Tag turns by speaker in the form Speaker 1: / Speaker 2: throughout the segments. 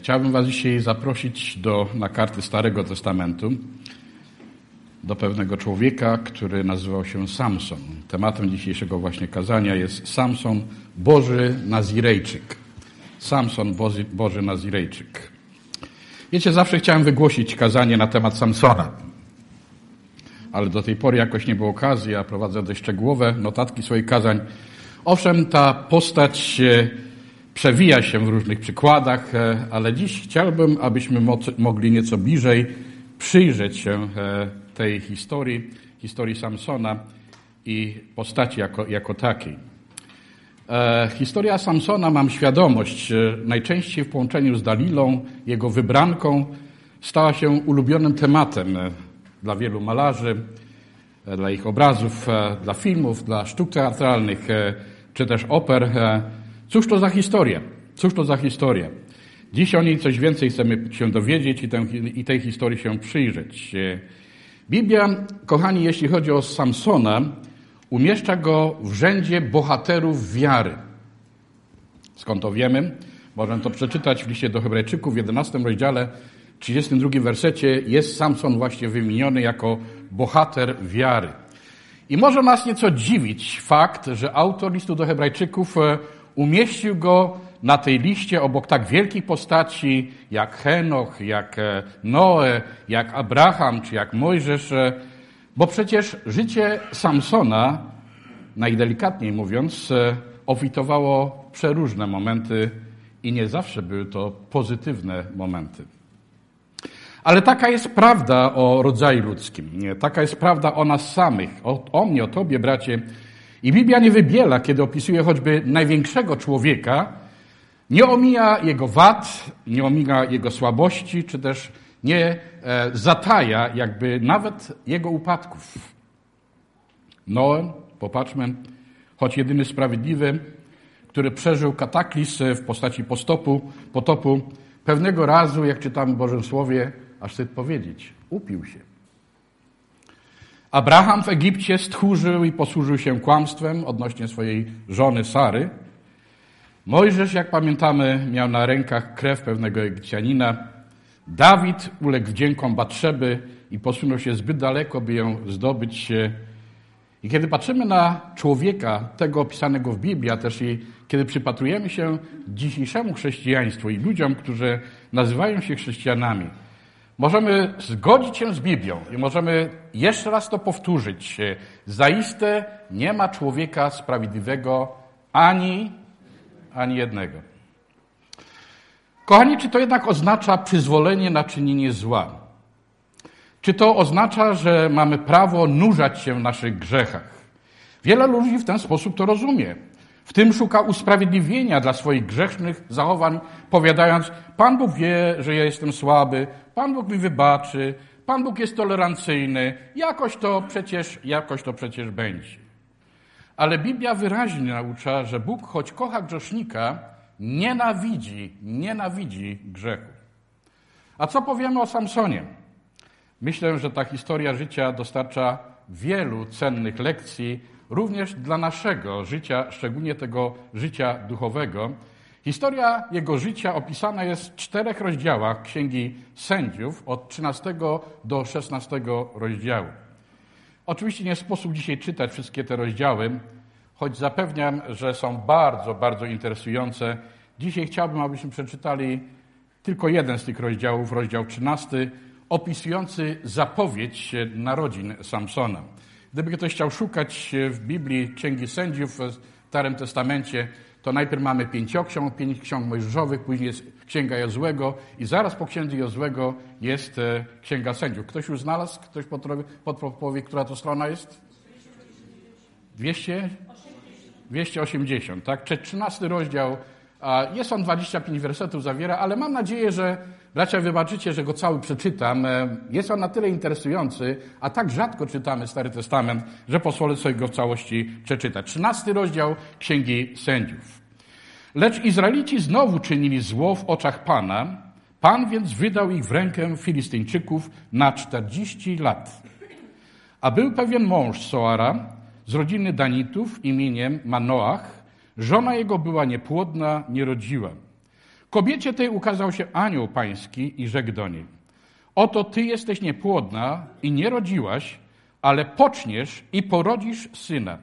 Speaker 1: Chciałbym was dzisiaj zaprosić na karty Starego Testamentu, do pewnego człowieka, który nazywał się Samson. Tematem dzisiejszego właśnie kazania jest Samson, Boży Nazirejczyk. Samson, Boży Nazirejczyk. Wiecie, zawsze chciałem wygłosić kazanie na temat Samsona, ale do tej pory jakoś nie było okazji. Ja prowadzę dość szczegółowe notatki swoich kazań. Owszem, ta postać przewija się w różnych przykładach, ale dziś chciałbym, abyśmy mogli nieco bliżej przyjrzeć się tej historii Samsona i postaci jako takiej. Historia Samsona, mam świadomość, najczęściej w połączeniu z Dalilą, jego wybranką, stała się ulubionym tematem dla wielu malarzy, dla ich obrazów, dla filmów, dla sztuk teatralnych, czy też oper. Cóż to za historia? Cóż to za historia? Dziś o niej coś więcej chcemy się dowiedzieć i tej historii się przyjrzeć. Biblia, kochani, jeśli chodzi o Samsona, umieszcza go w rzędzie bohaterów wiary. Skąd to wiemy? Możemy to przeczytać w liście do Hebrajczyków w 11 rozdziale, 32 wersecie. Jest Samson właśnie wymieniony jako bohater wiary. I może nas nieco dziwić fakt, że autor listu do Hebrajczyków umieścił go na tej liście obok tak wielkich postaci jak Henoch, jak Noe, jak Abraham czy jak Mojżesz, bo przecież życie Samsona, najdelikatniej mówiąc, obfitowało przeróżne momenty i nie zawsze były to pozytywne momenty. Ale taka jest prawda o rodzaju ludzkim. Taka jest prawda o nas samych, o mnie, o tobie, bracie. I Biblia nie wybiela, kiedy opisuje choćby największego człowieka, nie omija jego wad, nie omija jego słabości, czy też nie zataja jakby nawet jego upadków. Noe, popatrzmy, choć jedyny sprawiedliwy, który przeżył kataklizm w postaci potopu, pewnego razu, jak czytamy w Bożym Słowie, aż wstyd powiedzieć, upił się. Abraham w Egipcie stchórzył i posłużył się kłamstwem odnośnie swojej żony Sary. Mojżesz, jak pamiętamy, miał na rękach krew pewnego Egipcjanina. Dawid uległ wdziękom Batszeby i posunął się zbyt daleko, by ją zdobyć. I kiedy patrzymy na człowieka, tego opisanego w Biblii, a też i kiedy przypatrujemy się dzisiejszemu chrześcijaństwu i ludziom, którzy nazywają się chrześcijanami, możemy zgodzić się z Biblią i możemy jeszcze raz to powtórzyć. Zaiste nie ma człowieka sprawiedliwego ani jednego. Kochani, czy to jednak oznacza przyzwolenie na czynienie zła? Czy to oznacza, że mamy prawo nurzać się w naszych grzechach? Wiele ludzi w ten sposób to rozumie. W tym szuka usprawiedliwienia dla swoich grzesznych zachowań, powiadając: Pan Bóg wie, że ja jestem słaby, Pan Bóg mi wybaczy, Pan Bóg jest tolerancyjny, jakoś to przecież będzie. Ale Biblia wyraźnie naucza, że Bóg, choć kocha grzesznika, nienawidzi grzechu. A co powiemy o Samsonie? Myślę, że ta historia życia dostarcza wielu cennych lekcji, również dla naszego życia, szczególnie tego życia duchowego. Historia jego życia opisana jest w 4 rozdziałach Księgi Sędziów, od 13 do 16 rozdziału. Oczywiście nie sposób dzisiaj czytać wszystkie te rozdziały, choć zapewniam, że są bardzo, bardzo interesujące. Dzisiaj chciałbym, abyśmy przeczytali tylko jeden z tych rozdziałów, rozdział 13, opisujący zapowiedź narodzin Samsona. Gdyby ktoś chciał szukać w Biblii Księgi Sędziów w Starym Testamencie, to najpierw mamy 5 ksiąg mojżeszowych, później jest Księga Jozłego i zaraz po Księdze Jozłego jest Księga Sędziów. Ktoś już znalazł? Ktoś podpowie, która to strona jest? 280, tak? 13 rozdział. Jest on 25 wersetów zawiera, ale mam nadzieję, że bracia wybaczycie, że go cały przeczytam. Jest on na tyle interesujący, a tak rzadko czytamy Stary Testament, że pozwolę sobie go w całości przeczytać. 13 rozdział Księgi Sędziów. Lecz Izraelici znowu czynili zło w oczach Pana. Pan więc wydał ich w rękę Filistyńczyków na 40 lat. A był pewien mąż Soara z rodziny Danitów imieniem Manoach. Żona jego była niepłodna, nie rodziła. Kobiecie tej ukazał się anioł pański i rzekł do niej: oto ty jesteś niepłodna i nie rodziłaś, ale poczniesz i porodzisz syna.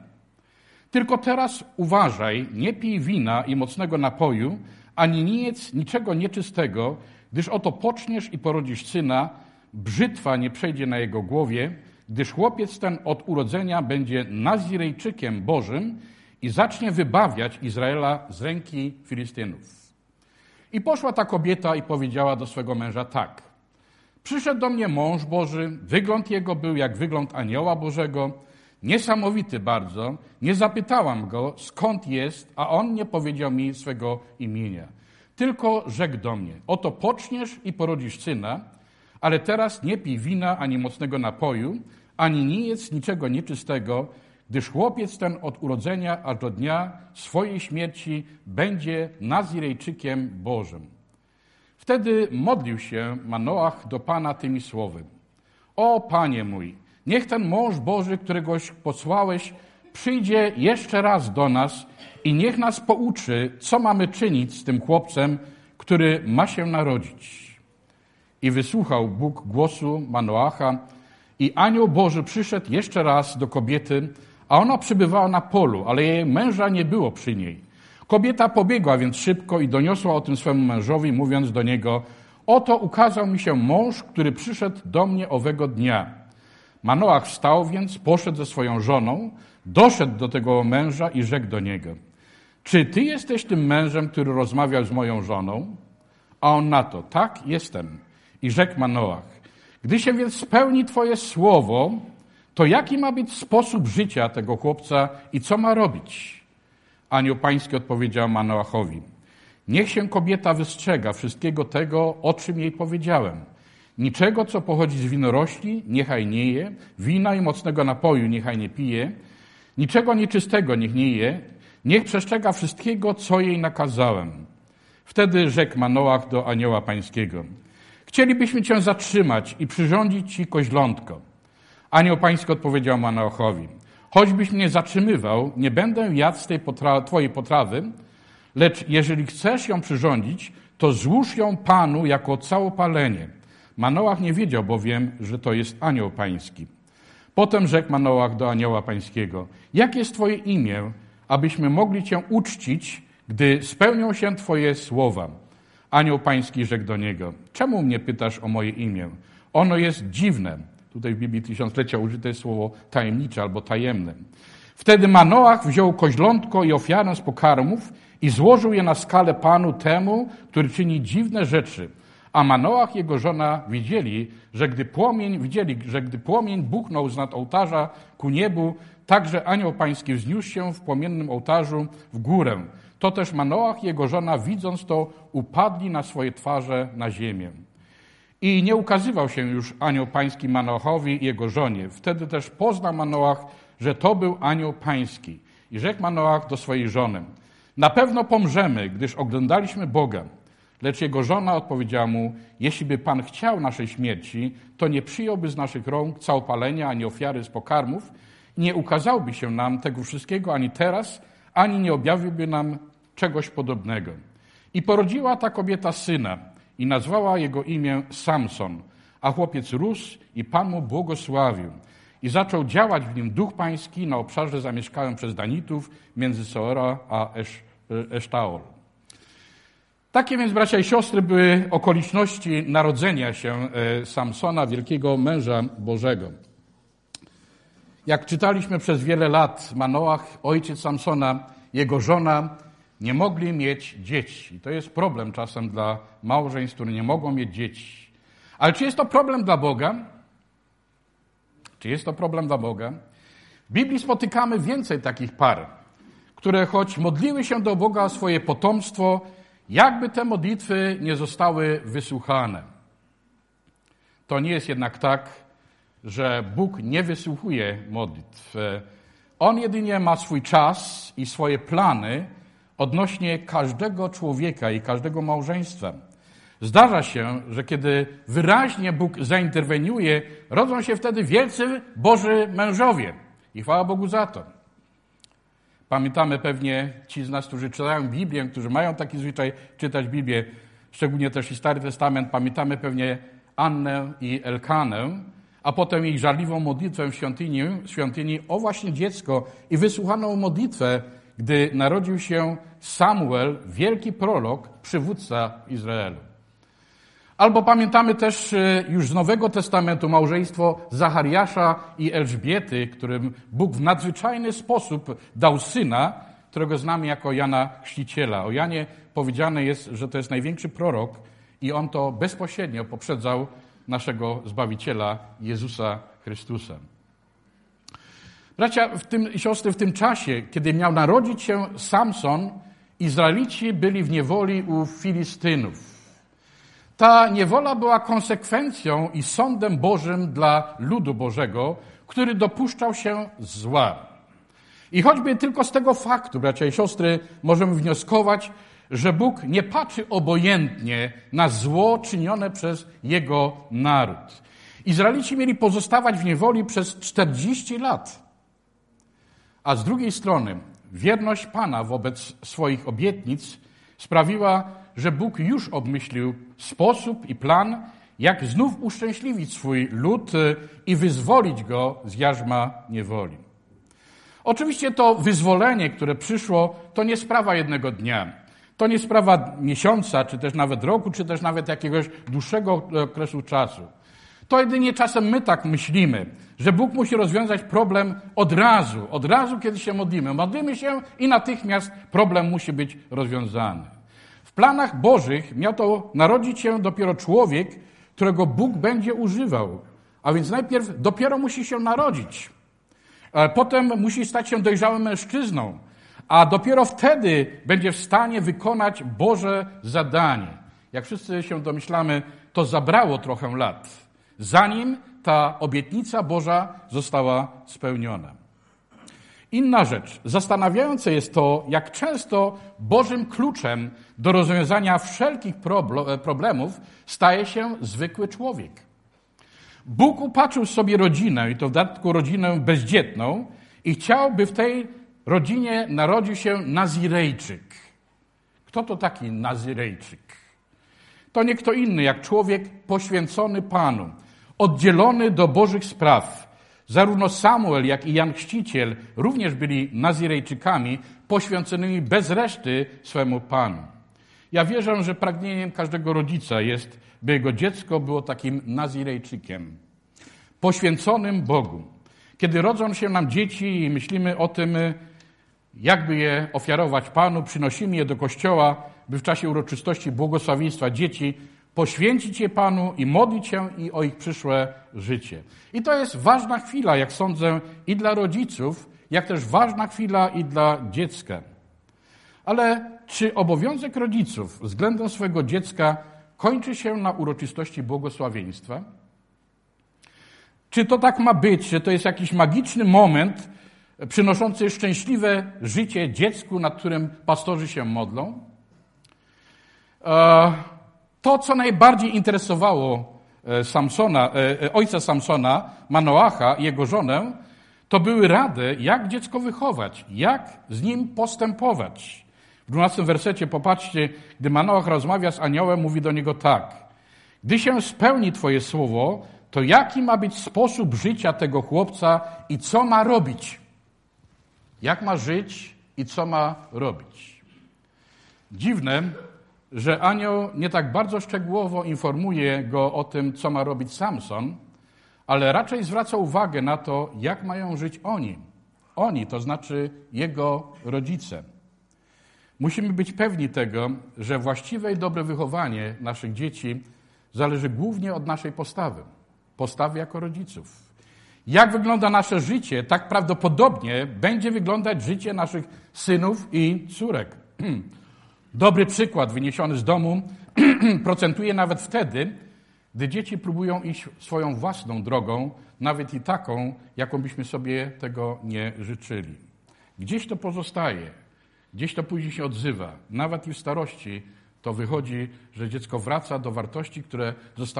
Speaker 1: Tylko teraz uważaj, nie pij wina i mocnego napoju, ani nie jedz niczego nieczystego, gdyż oto poczniesz i porodzisz syna, brzytwa nie przejdzie na jego głowie, gdyż chłopiec ten od urodzenia będzie Nazirejczykiem Bożym i zacznie wybawiać Izraela z ręki Filistynów. I poszła ta kobieta i powiedziała do swego męża tak: przyszedł do mnie mąż Boży, wygląd jego był jak wygląd anioła Bożego, niesamowity bardzo. Nie zapytałam go, skąd jest, a on nie powiedział mi swego imienia. Tylko rzekł do mnie: oto poczniesz i porodzisz syna, ale teraz nie pij wina ani mocnego napoju, ani nie jedz niczego nieczystego, gdyż chłopiec ten od urodzenia aż do dnia swojej śmierci będzie Nazirejczykiem Bożym. Wtedy modlił się Manoach do Pana tymi słowy: o Panie mój, niech ten mąż Boży, któregoś posłałeś, przyjdzie jeszcze raz do nas i niech nas pouczy, co mamy czynić z tym chłopcem, który ma się narodzić. I wysłuchał Bóg głosu Manoacha i anioł Boży przyszedł jeszcze raz do kobiety, a ona przybywała na polu, ale jej męża nie było przy niej. Kobieta pobiegła więc szybko i doniosła o tym swemu mężowi, mówiąc do niego: oto ukazał mi się mąż, który przyszedł do mnie owego dnia. Manoach wstał więc, poszedł ze swoją żoną, doszedł do tego męża i rzekł do niego: czy ty jesteś tym mężem, który rozmawiał z moją żoną? A on na to: tak, jestem. I rzekł Manoach: gdy się więc spełni twoje słowo, to jaki ma być sposób życia tego chłopca i co ma robić? Anioł pański odpowiedział Manoachowi: niech się kobieta wystrzega wszystkiego tego, o czym jej powiedziałem. Niczego, co pochodzi z winorośli, niechaj nie je, wina i mocnego napoju niechaj nie pije, niczego nieczystego niech nie je, niech przestrzega wszystkiego, co jej nakazałem. Wtedy rzekł Manoach do anioła pańskiego: chcielibyśmy cię zatrzymać i przyrządzić ci koźlątko. Anioł pański odpowiedział Manoachowi: choćbyś mnie zatrzymywał, nie będę jadł z tej twojej potrawy, lecz jeżeli chcesz ją przyrządzić, to złóż ją Panu jako całopalenie. Manoach nie wiedział bowiem, że to jest anioł pański. Potem rzekł Manoach do anioła pańskiego: jakie jest twoje imię, abyśmy mogli cię uczcić, gdy spełnią się twoje słowa? Anioł pański rzekł do niego: czemu mnie pytasz o moje imię? Ono jest dziwne. Tutaj w Biblii Tysiąclecia użyte jest słowo tajemnicze albo tajemne. Wtedy Manoach wziął koźlątko i ofiarę z pokarmów i złożył je na skalę Panu temu, który czyni dziwne rzeczy. A Manoach i jego żona widzieli, że gdy płomień buchnął z nad ołtarza ku niebu, także anioł pański wzniósł się w płomiennym ołtarzu w górę. To też Manoach i jego żona, widząc to, upadli na swoje twarze na ziemię. I nie ukazywał się już anioł pański Manoachowi i jego żonie. Wtedy też poznał Manoach, że to był anioł pański. I rzekł Manoach do swojej żony: na pewno pomrzemy, gdyż oglądaliśmy Boga. Lecz jego żona odpowiedziała mu: jeśli by Pan chciał naszej śmierci, to nie przyjąłby z naszych rąk całopalenia ani ofiary z pokarmów, i nie ukazałby się nam tego wszystkiego ani teraz, ani nie objawiłby nam czegoś podobnego. I porodziła ta kobieta syna i nazwała jego imię Samson, a chłopiec rósł i Pan mu błogosławił. I zaczął działać w nim duch pański na obszarze zamieszkałym przez Danitów między Soora a Esztaol. Takie więc, bracia i siostry, były okoliczności narodzenia się Samsona, wielkiego męża Bożego. Jak czytaliśmy przez wiele lat, Manoach, ojciec Samsona, jego żona nie mogli mieć dzieci. To jest problem czasem dla małżeństw, które nie mogą mieć dzieci. Ale czy jest to problem dla Boga? Czy jest to problem dla Boga? W Biblii spotykamy więcej takich par, które choć modliły się do Boga o swoje potomstwo, jakby te modlitwy nie zostały wysłuchane. To nie jest jednak tak, że Bóg nie wysłuchuje modlitw. On jedynie ma swój czas i swoje plany odnośnie każdego człowieka i każdego małżeństwa. Zdarza się, że kiedy wyraźnie Bóg zainterweniuje, rodzą się wtedy wielcy Boży mężowie. I chwała Bogu za to. Pamiętamy pewnie ci z nas, którzy czytają Biblię, którzy mają taki zwyczaj czytać Biblię, szczególnie też i Stary Testament, pamiętamy pewnie Annę i Elkanę, a potem ich żarliwą modlitwę w świątyni o właśnie dziecko i wysłuchaną modlitwę, gdy narodził się Samuel, wielki prorok, przywódca Izraelu. Albo pamiętamy też już z Nowego Testamentu małżeństwo Zachariasza i Elżbiety, którym Bóg w nadzwyczajny sposób dał syna, którego znamy jako Jana Chrzciciela. O Janie powiedziane jest, że to jest największy prorok i on to bezpośrednio poprzedzał naszego Zbawiciela Jezusa Chrystusa. Bracia i siostry, w tym czasie, kiedy miał narodzić się Samson, Izraelici byli w niewoli u Filistynów. Ta niewola była konsekwencją i sądem Bożym dla ludu Bożego, który dopuszczał się zła. I choćby tylko z tego faktu, bracia i siostry, możemy wnioskować, że Bóg nie patrzy obojętnie na zło czynione przez Jego naród. Izraelici mieli pozostawać w niewoli przez 40 lat. A z drugiej strony wierność Pana wobec swoich obietnic sprawiła, że Bóg już obmyślił sposób i plan, jak znów uszczęśliwić swój lud i wyzwolić go z jarzma niewoli. Oczywiście to wyzwolenie, które przyszło, to nie sprawa jednego dnia. To nie sprawa miesiąca, czy też nawet roku, czy też nawet jakiegoś dłuższego okresu czasu. To jedynie czasem my tak myślimy, że Bóg musi rozwiązać problem od razu, kiedy się modlimy. Modlimy się i natychmiast problem musi być rozwiązany. W planach Bożych miał to narodzić się dopiero człowiek, którego Bóg będzie używał. A więc najpierw dopiero musi się narodzić. Potem musi stać się dojrzałym mężczyzną. A dopiero wtedy będzie w stanie wykonać Boże zadanie. Jak wszyscy się domyślamy, to zabrało trochę lat, zanim ta obietnica Boża została spełniona. Inna rzecz, zastanawiające jest to, jak często Bożym kluczem do rozwiązania wszelkich problemów staje się zwykły człowiek. Bóg upatrzył sobie rodzinę, i to w dodatku rodzinę bezdzietną, i chciał, by w tej rodzinie narodził się Nazirejczyk. Kto to taki Nazirejczyk? To nie kto inny, jak człowiek poświęcony Panu, oddzielony do Bożych spraw. Zarówno Samuel, jak i Jan Chrzciciel również byli Nazirejczykami, poświęconymi bez reszty swemu Panu. Ja wierzę, że pragnieniem każdego rodzica jest, by jego dziecko było takim Nazirejczykiem, poświęconym Bogu. Kiedy rodzą się nam dzieci i myślimy o tym, jakby je ofiarować Panu, przynosimy je do kościoła, by w czasie uroczystości błogosławieństwa dzieci poświęcić je Panu i modlić się i o ich przyszłe życie. I to jest ważna chwila, jak sądzę, i dla rodziców, jak też ważna chwila i dla dziecka. Ale czy obowiązek rodziców względem swojego dziecka kończy się na uroczystości błogosławieństwa? Czy to tak ma być, że to jest jakiś magiczny moment przynoszący szczęśliwe życie dziecku, nad którym pastorzy się modlą? To, co najbardziej interesowało ojca Samsona, Manoacha i jego żonę, to były rady, jak dziecko wychować, jak z nim postępować. W 12 wersecie popatrzcie, gdy Manoach rozmawia z aniołem, mówi do niego tak. Gdy się spełni Twoje słowo, to jaki ma być sposób życia tego chłopca i co ma robić? Jak ma żyć i co ma robić? Dziwne, że anioł nie tak bardzo szczegółowo informuje go o tym, co ma robić Samson, ale raczej zwraca uwagę na to, jak mają żyć oni. Oni, to znaczy jego rodzice. Musimy być pewni tego, że właściwe i dobre wychowanie naszych dzieci zależy głównie od naszej postawy jako rodziców. Jak wygląda nasze życie, tak prawdopodobnie będzie wyglądać życie naszych synów i córek. Dobry przykład wyniesiony z domu procentuje nawet wtedy, gdy dzieci próbują iść swoją własną drogą, nawet i taką, jaką byśmy sobie tego nie życzyli. Gdzieś to pozostaje, gdzieś to później się odzywa. Nawet i w starości to wychodzi, że dziecko wraca do wartości, które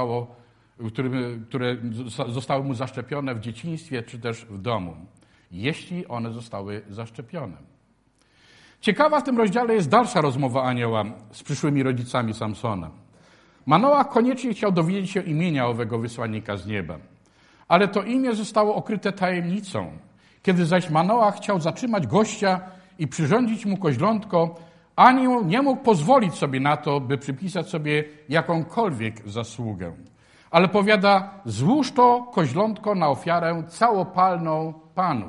Speaker 1: zostały mu zaszczepione w dzieciństwie czy też w domu, jeśli one zostały zaszczepione. Ciekawa w tym rozdziale jest dalsza rozmowa anioła z przyszłymi rodzicami Samsona. Manoach koniecznie chciał dowiedzieć się imienia owego wysłannika z nieba. Ale to imię zostało okryte tajemnicą. Kiedy zaś Manoach chciał zatrzymać gościa i przyrządzić mu koźlątko, anioł nie mógł pozwolić sobie na to, by przypisać sobie jakąkolwiek zasługę. Ale powiada, złóż to koźlątko na ofiarę całopalną Panu.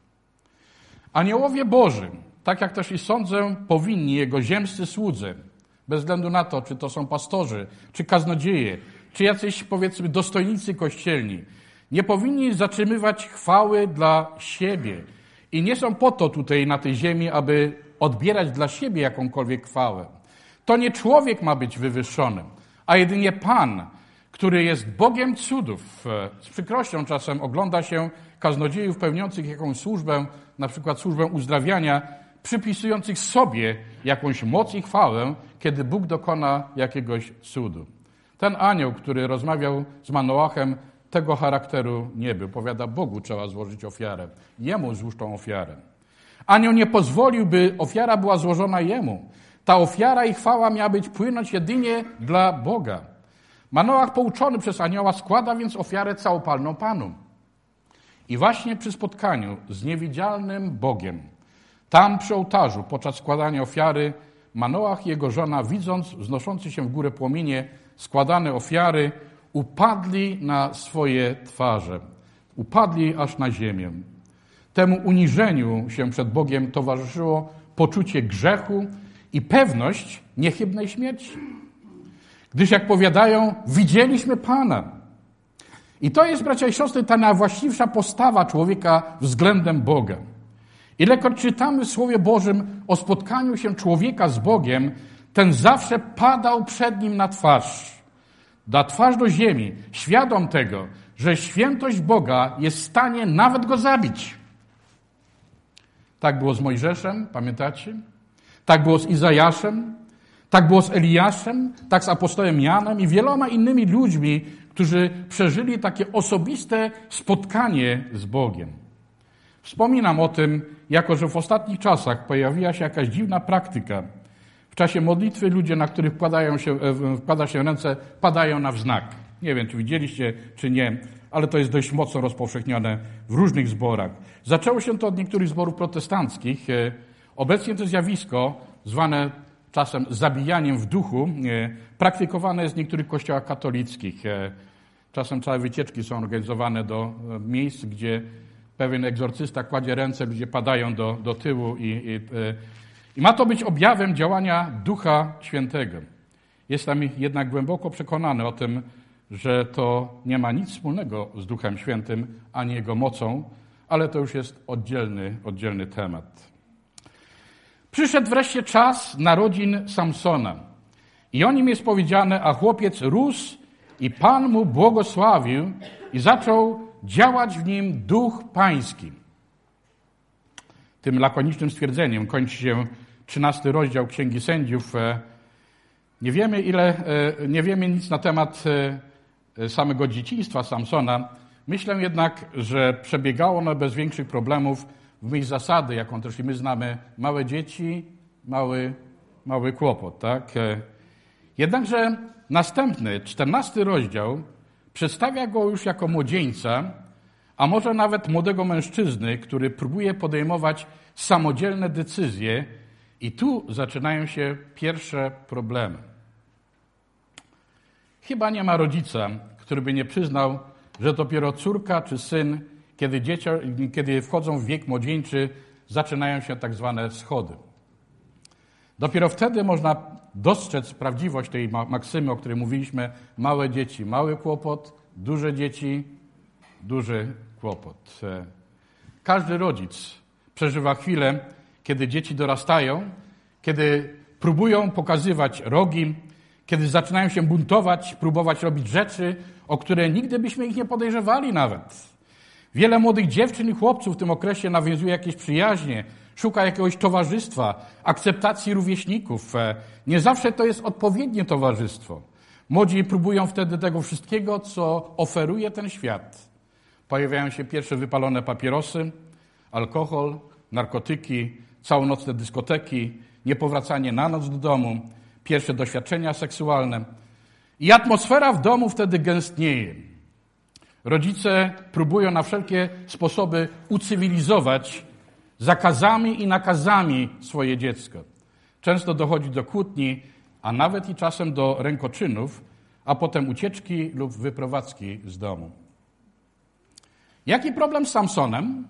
Speaker 1: Aniołowie Boży, tak jak też i sądzę, powinni Jego ziemscy słudzy, bez względu na to, czy to są pastorzy, czy kaznodzieje, czy jacyś, powiedzmy, dostojnicy kościelni, nie powinni zatrzymywać chwały dla siebie. I nie są po to tutaj na tej ziemi, aby odbierać dla siebie jakąkolwiek chwałę. To nie człowiek ma być wywyższonym, a jedynie Pan, który jest Bogiem cudów. Z przykrością czasem ogląda się kaznodziejów pełniących jakąś służbę, na przykład służbę uzdrawiania, przypisujących sobie jakąś moc i chwałę, kiedy Bóg dokona jakiegoś cudu. Ten anioł, który rozmawiał z Manoachem, tego charakteru nie był. Powiada, Bogu trzeba złożyć ofiarę. Jemu złóż tą ofiarę. Anioł nie pozwolił, by ofiara była złożona jemu. Ta ofiara i chwała miała płynąć jedynie dla Boga. Manoach, pouczony przez anioła, składa więc ofiarę całopalną Panu. I właśnie przy spotkaniu z niewidzialnym Bogiem, tam przy ołtarzu, podczas składania ofiary, Manoach i jego żona, widząc wznoszące się w górę płomienie składane ofiary, upadli na swoje twarze. Upadli aż na ziemię. Temu uniżeniu się przed Bogiem towarzyszyło poczucie grzechu i pewność niechybnej śmierci. Gdyż, jak powiadają, widzieliśmy Pana. I to jest, bracia i siostry, ta najwłaściwsza postawa człowieka względem Boga. Ilekroć czytamy w Słowie Bożym o spotkaniu się człowieka z Bogiem, ten zawsze padał przed nim na twarz do ziemi, świadom tego, że świętość Boga jest w stanie nawet go zabić. Tak było z Mojżeszem, pamiętacie? Tak było z Izajaszem, tak było z Eliaszem, tak z apostołem Janem i wieloma innymi ludźmi, którzy przeżyli takie osobiste spotkanie z Bogiem. Wspominam o tym, jako że w ostatnich czasach pojawiła się jakaś dziwna praktyka. W czasie modlitwy ludzie, na których wkłada się ręce, padają na wznak. Nie wiem, czy widzieliście, czy nie, ale to jest dość mocno rozpowszechnione w różnych zborach. Zaczęło się to od niektórych zborów protestanckich. Obecnie to zjawisko, zwane czasem zabijaniem w duchu, praktykowane jest w niektórych kościołach katolickich. Czasem całe wycieczki są organizowane do miejsc, gdzie pewien egzorcysta kładzie ręce, ludzie padają do tyłu i ma to być objawem działania Ducha Świętego. Jestem jednak głęboko przekonany o tym, że to nie ma nic wspólnego z Duchem Świętym, ani Jego mocą, ale to już jest oddzielny temat. Przyszedł wreszcie czas narodzin Samsona. I o nim jest powiedziane, a chłopiec rósł i Pan mu błogosławił i zaczął działać w nim Duch Pański. Tym lakonicznym stwierdzeniem kończy się 13 rozdział Księgi Sędziów. Nie wiemy nic na temat samego dzieciństwa Samsona. Myślę jednak, że przebiegało ono bez większych problemów w myśl zasady, jaką też i my znamy, małe dzieci, mały kłopot, tak? Jednakże następny, 14 rozdział przedstawia go już jako młodzieńca, a może nawet młodego mężczyzny, który próbuje podejmować samodzielne decyzje i tu zaczynają się pierwsze problemy. Chyba nie ma rodzica, który by nie przyznał, że dopiero córka czy syn, kiedy wchodzą w wiek młodzieńczy, zaczynają się tak zwane schody. Dopiero wtedy można dostrzec prawdziwość tej maksymy, o której mówiliśmy, małe dzieci, mały kłopot, duże dzieci, duży kłopot. Każdy rodzic przeżywa chwilę, kiedy dzieci dorastają, kiedy próbują pokazywać rogi, kiedy zaczynają się buntować, próbować robić rzeczy, o które nigdy byśmy ich nie podejrzewali nawet. Wiele młodych dziewczyn i chłopców w tym okresie nawiązuje jakieś przyjaźnie, szuka jakiegoś towarzystwa, akceptacji rówieśników. Nie zawsze to jest odpowiednie towarzystwo. Młodzi próbują wtedy tego wszystkiego, co oferuje ten świat. Pojawiają się pierwsze wypalone papierosy, alkohol, narkotyki, całonocne dyskoteki, niepowracanie na noc do domu, pierwsze doświadczenia seksualne. I atmosfera w domu wtedy gęstnieje. Rodzice próbują na wszelkie sposoby ucywilizować zakazami i nakazami swoje dziecko. Często dochodzi do kłótni, a nawet i czasem do rękoczynów, a potem ucieczki lub wyprowadzki z domu. Jaki problem z Samsonem?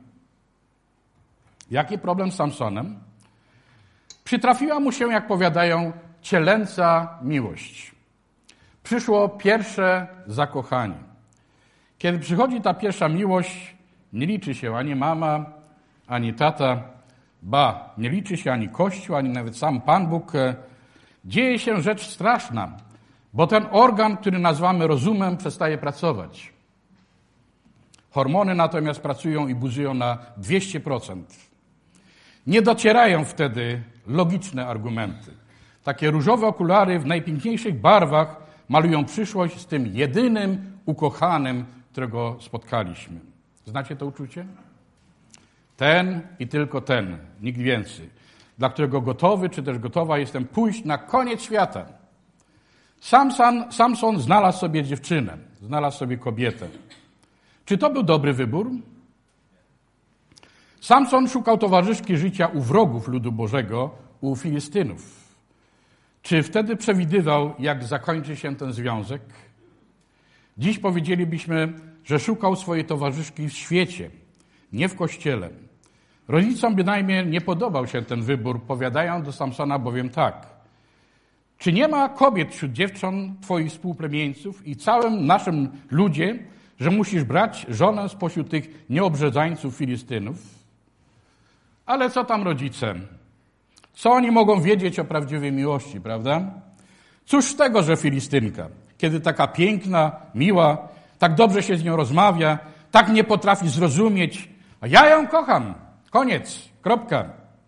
Speaker 1: Przytrafiła mu się, jak powiadają, cielęca miłość. Przyszło pierwsze zakochanie. Kiedy przychodzi ta pierwsza miłość, nie liczy się ani mama, ani tata, nie liczy się ani Kościół, ani nawet sam Pan Bóg. Dzieje się rzecz straszna, bo ten organ, który nazywamy rozumem, przestaje pracować. Hormony natomiast pracują i buzują na 200%. Nie docierają wtedy logiczne argumenty. Takie różowe okulary w najpiękniejszych barwach malują przyszłość z tym jedynym ukochanym, którego spotkaliśmy. Znacie to uczucie? Ten i tylko ten, nikt więcej, dla którego gotowy czy też gotowa jestem pójść na koniec świata. Samson znalazł sobie dziewczynę, znalazł sobie kobietę. Czy to był dobry wybór? Samson szukał towarzyszki życia u wrogów ludu Bożego, u Filistynów. Czy wtedy przewidywał, jak zakończy się ten związek? Dziś powiedzielibyśmy, że szukał swojej towarzyszki w świecie, nie w Kościele. Rodzicom bynajmniej nie podobał się ten wybór, powiadają do Samsona bowiem tak. Czy nie ma kobiet wśród dziewcząt twoich współplemieńców i całym naszym ludzie, że musisz brać żonę spośród tych nieobrzezańców Filistynów? Ale co tam rodzice? Co oni mogą wiedzieć o prawdziwej miłości, prawda? Cóż z tego, że Filistynka, kiedy taka piękna, miła, tak dobrze się z nią rozmawia, tak nie potrafi zrozumieć, a ja ją kocham. Koniec. Kropka.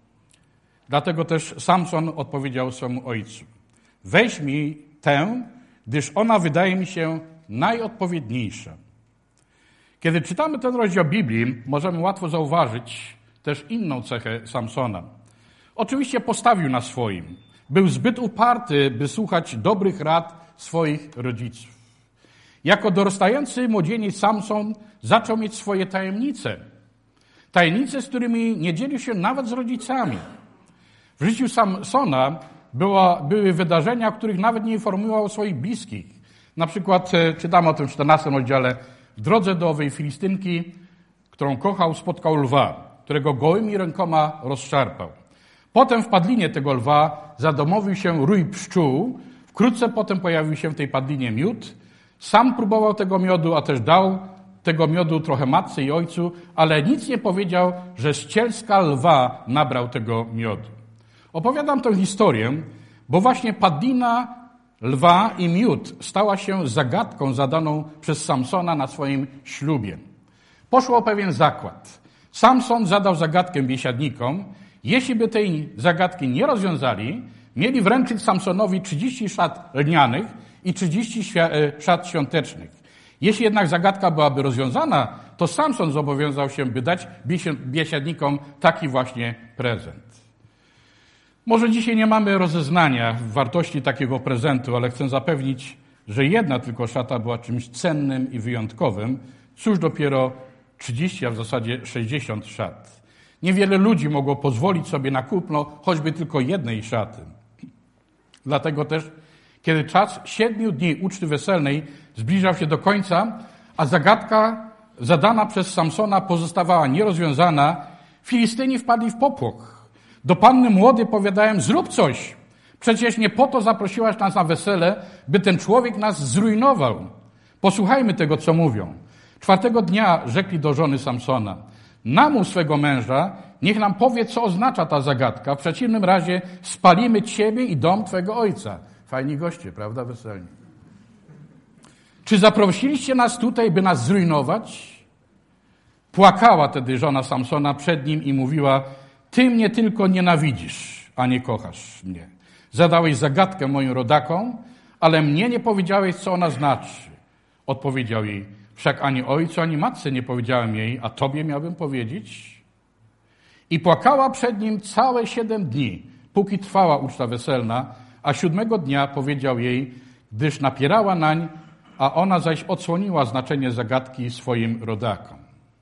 Speaker 1: Dlatego też Samson odpowiedział swemu ojcu. Weź mi tę, gdyż ona wydaje mi się najodpowiedniejsza. Kiedy czytamy ten rozdział Biblii, możemy łatwo zauważyć też inną cechę Samsona. Oczywiście postawił na swoim. Był zbyt uparty, by słuchać dobrych rad swoich rodziców. Jako dorastający młodzieniec Samson zaczął mieć swoje tajemnice. Tajemnice, z którymi nie dzielił się nawet z rodzicami. W życiu Samsona były wydarzenia, o których nawet nie informował swoich bliskich. Na przykład czytamy o tym w 14 rozdziale. W drodze do owej Filistynki, którą kochał, spotkał lwa, którego gołymi rękoma rozszarpał. Potem w padlinie tego lwa zadomowił się rój pszczół. Wkrótce potem pojawił się w tej padlinie miód. Sam próbował tego miodu, a też dał tego miodu trochę matce i ojcu, ale nic nie powiedział, że z cielska lwa nabrał tego miodu. Opowiadam tę historię, bo właśnie padlina lwa i miód stała się zagadką zadaną przez Samsona na swoim ślubie. Poszło o pewien zakład. Samson zadał zagadkę biesiadnikom. Jeśli by tej zagadki nie rozwiązali, mieli wręczyć Samsonowi 30 szat lnianych i 30 szat świątecznych. Jeśli jednak zagadka byłaby rozwiązana, to Samson zobowiązał się, by dać biesiadnikom taki właśnie prezent. Może dzisiaj nie mamy rozeznania w wartości takiego prezentu, ale chcę zapewnić, że jedna tylko szata była czymś cennym i wyjątkowym. Cóż dopiero 30, a w zasadzie 60 szat. Niewiele ludzi mogło pozwolić sobie na kupno choćby tylko jednej szaty. Dlatego też, kiedy czas 7 dni uczty weselnej zbliżał się do końca, a zagadka zadana przez Samsona pozostawała nierozwiązana, Filistyni wpadli w popłoch. Do panny młody powiadałem, zrób coś. Przecież nie po to zaprosiłaś nas na wesele, by ten człowiek nas zrujnował. Posłuchajmy tego, co mówią. 4 dnia rzekli do żony Samsona, namów swego męża, niech nam powie, co oznacza ta zagadka. W przeciwnym razie spalimy ciebie i dom twego ojca. Fajni goście, prawda, weselni? Czy zaprosiliście nas tutaj, by nas zrujnować? Płakała tedy żona Samsona przed nim i mówiła, ty mnie tylko nienawidzisz, a nie kochasz mnie. Zadałeś zagadkę moim rodakom, ale mnie nie powiedziałeś, co ona znaczy. Odpowiedział jej, wszak ani ojcu, ani matce nie powiedziałem jej, a tobie miałbym powiedzieć? I płakała przed nim całe 7 dni, póki trwała uczta weselna, a 7 dnia powiedział jej, gdyż napierała nań, a ona zaś odsłoniła znaczenie zagadki swoim rodakom.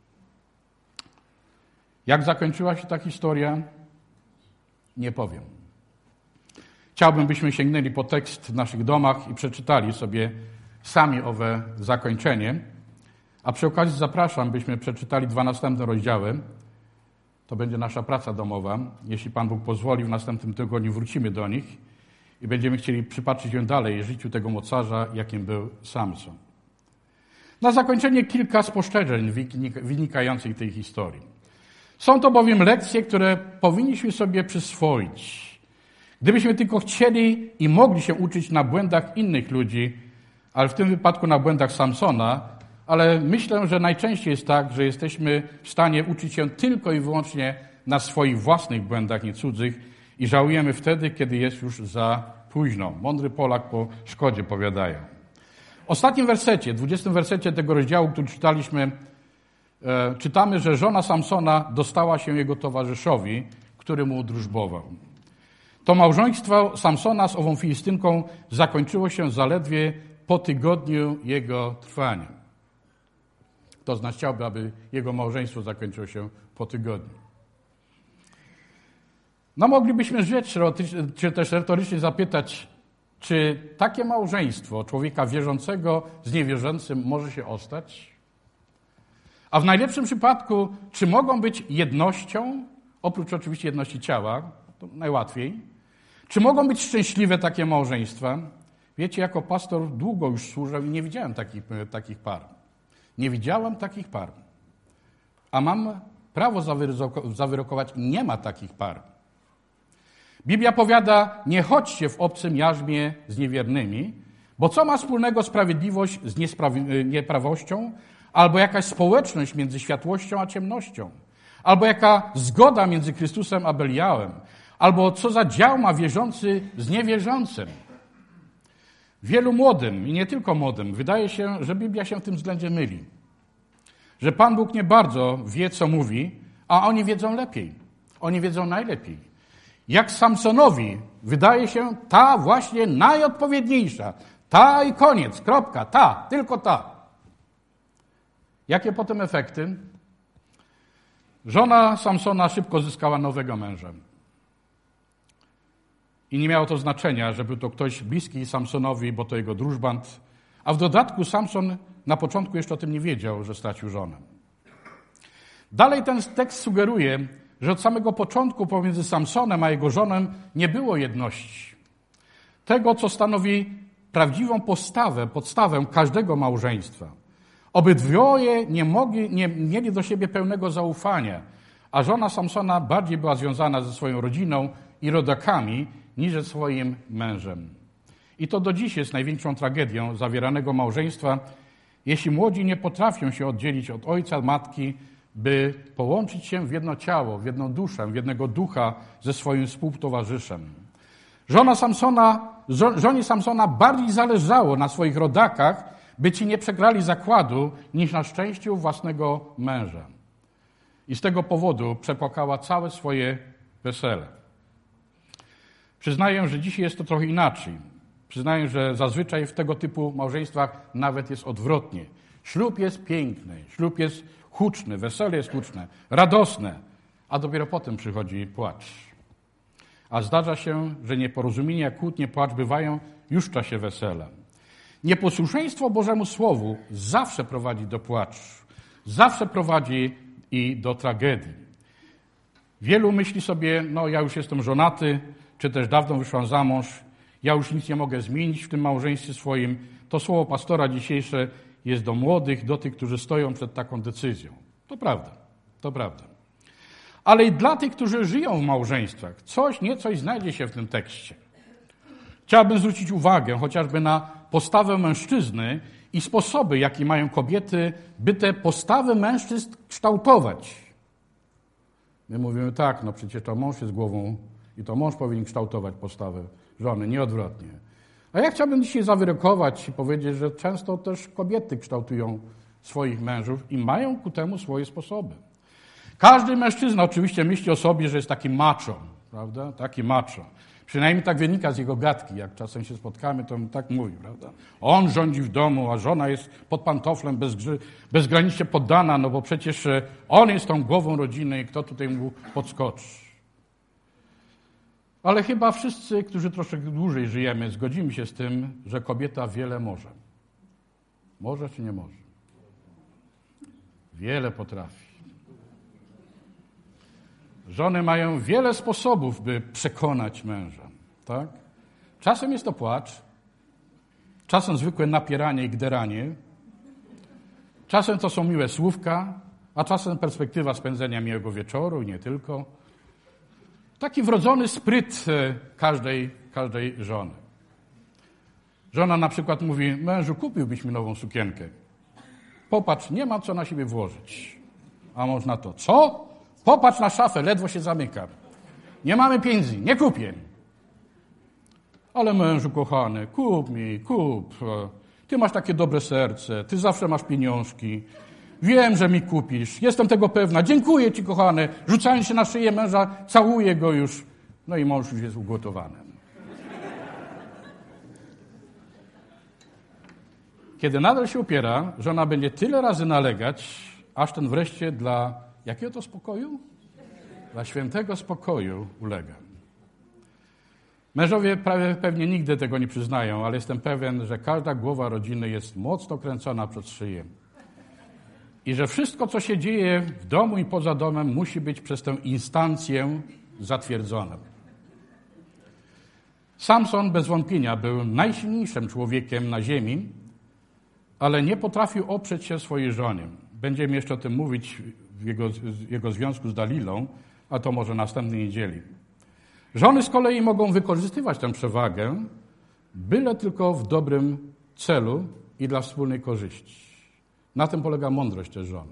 Speaker 1: Jak zakończyła się ta historia? Nie powiem. Chciałbym, byśmy sięgnęli po tekst w naszych domach i przeczytali sobie sami owe zakończenie. A przy okazji zapraszam, byśmy przeczytali 2 następne rozdziały. To będzie nasza praca domowa. Jeśli Pan Bóg pozwoli, w następnym tygodniu wrócimy do nich i będziemy chcieli przypatrzyć się dalej życiu tego mocarza, jakim był Samson. Na zakończenie kilka spostrzeżeń wynikających z tej historii. Są to bowiem lekcje, które powinniśmy sobie przyswoić. Gdybyśmy tylko chcieli i mogli się uczyć na błędach innych ludzi, ale w tym wypadku na błędach Samsona, ale myślę, że najczęściej jest tak, że jesteśmy w stanie uczyć się tylko i wyłącznie na swoich własnych błędach, nie cudzych, i żałujemy wtedy, kiedy jest już za późno. Mądry Polak po szkodzie, powiadają. W ostatnim wersecie, 20 wersecie tego rozdziału, który czytaliśmy, czytamy, że żona Samsona dostała się jego towarzyszowi, który mu drużbował. To małżeństwo Samsona z ową Filistynką zakończyło się zaledwie po tygodniu jego trwania. Kto z nas chciałby, aby jego małżeństwo zakończyło się po tygodniu? No moglibyśmy rzecz, czy też retorycznie zapytać, czy takie małżeństwo człowieka wierzącego z niewierzącym może się ostać? A w najlepszym przypadku, czy mogą być jednością, oprócz oczywiście jedności ciała, to najłatwiej, czy mogą być szczęśliwe takie małżeństwa? Wiecie, jako pastor długo już służę i nie widziałem takich par. Nie widziałem takich par. A mam prawo zawyrokować, nie ma takich par. Biblia powiada, nie chodźcie w obcym jarzmie z niewiernymi, bo co ma wspólnego sprawiedliwość z nieprawością, albo jakaś społeczność między światłością a ciemnością, albo jaka zgoda między Chrystusem a Beliałem, albo co za dział ma wierzący z niewierzącym. Wielu młodym, i nie tylko młodym, wydaje się, że Biblia się w tym względzie myli. Że Pan Bóg nie bardzo wie, co mówi, a oni wiedzą lepiej. Oni wiedzą najlepiej. Jak Samsonowi wydaje się ta właśnie najodpowiedniejsza. Ta i koniec, kropka, ta, tylko ta. Jakie potem efekty? Żona Samsona szybko zyskała nowego męża. I nie miało to znaczenia, że był to ktoś bliski Samsonowi, bo to jego drużbant. A w dodatku Samson na początku jeszcze o tym nie wiedział, że stracił żonę. Dalej ten tekst sugeruje, że od samego początku pomiędzy Samsonem a jego żoną nie było jedności. Tego, co stanowi prawdziwą podstawę każdego małżeństwa. Obydwoje nie mieli do siebie pełnego zaufania, a żona Samsona bardziej była związana ze swoją rodziną i rodakami niż ze swoim mężem. I to do dziś jest największą tragedią zawieranego małżeństwa, jeśli młodzi nie potrafią się oddzielić od ojca, matki, by połączyć się w jedno ciało, w jedną duszę, w jednego ducha ze swoim współtowarzyszem. Żonie Samsona bardziej zależało na swoich rodakach, by ci nie przegrali zakładu, niż na szczęściu własnego męża. I z tego powodu przepłakała całe swoje wesele. Przyznaję, że dzisiaj jest to trochę inaczej. Przyznaję, że zazwyczaj w tego typu małżeństwach nawet jest odwrotnie. Ślub jest piękny, ślub jest huczny, wesele jest huczne, radosne, a dopiero potem przychodzi płacz. A zdarza się, że nieporozumienia, kłótnie, płacz bywają już w czasie wesela. Nieposłuszeństwo Bożemu Słowu zawsze prowadzi do płaczu, zawsze prowadzi i do tragedii. Wielu myśli sobie, no ja już jestem żonaty, czy też dawno wyszłam za mąż, ja już nic nie mogę zmienić w tym małżeństwie swoim. To słowo pastora dzisiejsze jest do młodych, do tych, którzy stoją przed taką decyzją. To prawda, to prawda. Ale i dla tych, którzy żyją w małżeństwach, niecoś znajdzie się w tym tekście. Chciałbym zwrócić uwagę chociażby na postawę mężczyzny i sposoby, jakie mają kobiety, by te postawy mężczyzn kształtować. My mówimy tak, no przecież to mąż jest głową i to mąż powinien kształtować postawę żony, nie odwrotnie. A ja chciałbym dzisiaj zawyrokować i powiedzieć, że często też kobiety kształtują swoich mężów i mają ku temu swoje sposoby. Każdy mężczyzna oczywiście myśli o sobie, że jest taki macho, prawda? Taki macho. Przynajmniej tak wynika z jego gadki. Jak czasem się spotkamy, to on tak mówi, prawda? On rządzi w domu, a żona jest pod pantoflem bezgranicznie poddana, no bo przecież on jest tą głową rodziny i kto tutaj mu podskoczy. Ale chyba wszyscy, którzy troszkę dłużej żyjemy, zgodzimy się z tym, że kobieta wiele może. Może czy nie może? Wiele potrafi. Żony mają wiele sposobów, by przekonać męża. Tak? Czasem jest to płacz, czasem zwykłe napieranie i gderanie, czasem to są miłe słówka, a czasem perspektywa spędzenia miłego wieczoru i nie tylko. Taki wrodzony spryt każdej żony. Żona na przykład mówi: mężu, kupiłbyś mi nową sukienkę. Popatrz, nie mam co na siebie włożyć. A mąż na to: co? Popatrz na szafę, ledwo się zamyka. Nie mamy pieniędzy, nie kupię. Ale mężu kochany, kup. Ty masz takie dobre serce, ty zawsze masz pieniążki. Wiem, że mi kupisz, jestem tego pewna. Dziękuję ci, kochany. Rzucając się na szyję męża, całuję go już. No i mąż już jest ugotowany. Kiedy nadal się upiera, żona będzie tyle razy nalegać, aż ten wreszcie dla jakiego to spokoju? Dla świętego spokoju ulega. Mężowie pewnie nigdy tego nie przyznają, ale jestem pewien, że każda głowa rodziny jest mocno kręcona przed szyję. I że wszystko, co się dzieje w domu i poza domem, musi być przez tę instancję zatwierdzone. Samson bez wątpienia był najsilniejszym człowiekiem na ziemi, ale nie potrafił oprzeć się swojej żonie. Będziemy jeszcze o tym mówić w jego związku z Dalilą, a to może następnej niedzieli. Żony z kolei mogą wykorzystywać tę przewagę, byle tylko w dobrym celu i dla wspólnej korzyści. Na tym polega mądrość też żon.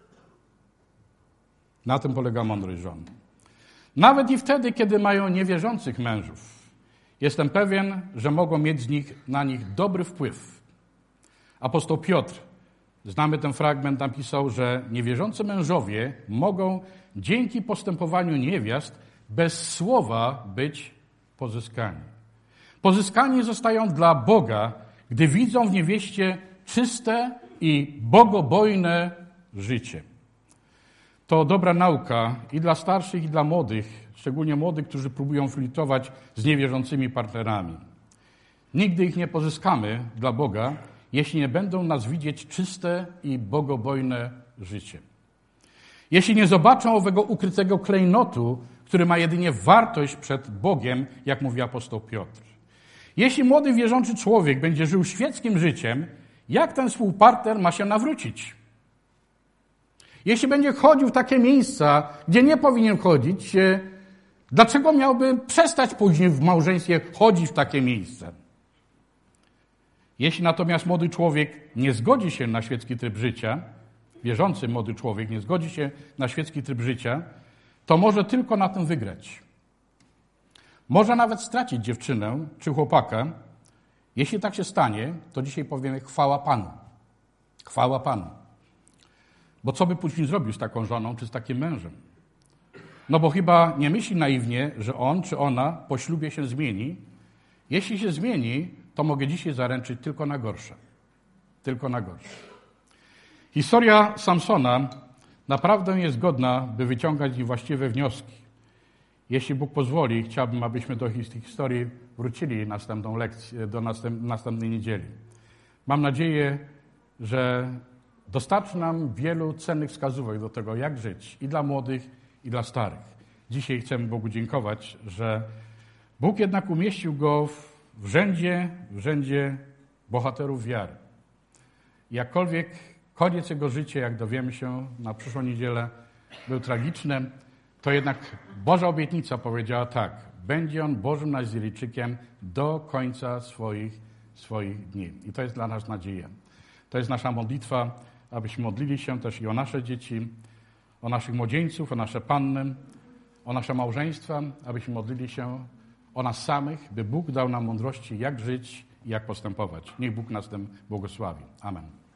Speaker 1: Na tym polega mądrość żon. Nawet i wtedy, kiedy mają niewierzących mężów, jestem pewien, że mogą mieć na nich dobry wpływ. Apostoł Piotr, znamy ten fragment, napisał, że niewierzący mężowie mogą dzięki postępowaniu niewiast bez słowa być pozyskani. Pozyskani zostają dla Boga, gdy widzą w niewieście czyste i bogobojne życie. To dobra nauka i dla starszych, i dla młodych, szczególnie młodych, którzy próbują flirtować z niewierzącymi partnerami. Nigdy ich nie pozyskamy dla Boga, jeśli nie będą nas widzieć czyste i bogobojne życie. Jeśli nie zobaczą owego ukrytego klejnotu, który ma jedynie wartość przed Bogiem, jak mówi apostoł Piotr. Jeśli młody, wierzący człowiek będzie żył świeckim życiem, jak ten współpartner ma się nawrócić? Jeśli będzie chodził w takie miejsca, gdzie nie powinien chodzić, dlaczego miałby przestać później w małżeństwie chodzić w takie miejsca? Jeśli natomiast młody człowiek nie zgodzi się na świecki tryb życia, wierzący młody człowiek nie zgodzi się na świecki tryb życia, to może tylko na tym wygrać. Może nawet stracić dziewczynę czy chłopaka. Jeśli tak się stanie, to dzisiaj powiemy: chwała Panu. Chwała Panu. Bo co by później zrobił z taką żoną czy z takim mężem? No bo chyba nie myśli naiwnie, że on czy ona po ślubie się zmieni. Jeśli się zmieni, to mogę dzisiaj zaręczyć tylko na gorsze. Tylko na gorsze. Historia Samsona naprawdę jest godna, by wyciągać właściwe wnioski. Jeśli Bóg pozwoli, chciałbym, abyśmy do tej historii wrócili następną lekcję, do następnej niedzieli. Mam nadzieję, że dostarczy nam wielu cennych wskazówek do tego, jak żyć i dla młodych, i dla starych. Dzisiaj chcemy Bogu dziękować, że Bóg jednak umieścił go w rzędzie bohaterów wiary. Jakkolwiek koniec jego życia, jak dowiemy się na przyszłą niedzielę, był tragiczny, to jednak Boża obietnica powiedziała tak: będzie on Bożym Nazirejczykiem do końca swoich dni. I to jest dla nas nadzieja. To jest nasza modlitwa, abyśmy modlili się też i o nasze dzieci, o naszych młodzieńców, o nasze panny, o nasze małżeństwa, abyśmy modlili się o nas samych, by Bóg dał nam mądrości, jak żyć i jak postępować. Niech Bóg nas tym błogosławi. Amen.